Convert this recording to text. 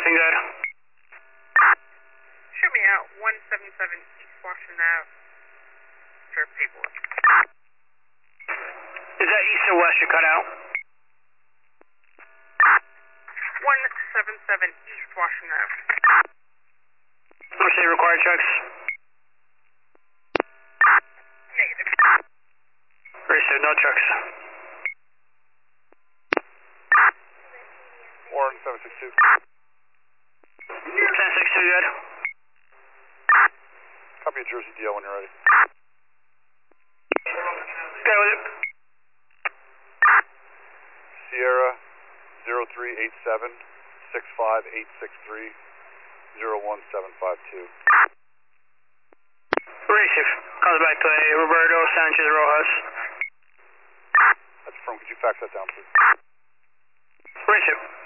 Looking good. Show me out 177 East Washington Ave for paperwork. Is that east or west you cut out? 177 East Washington Ave. What's the required checks? Negative. Received, no checks. Warren 762. 1062, good. Copy of Jersey DL when you're ready. Good with it. Sierra 0387 65863 01752. Receive. Comes back to a Roberto Sanchez Rojas. That's from, could you fax that down, please? Receive.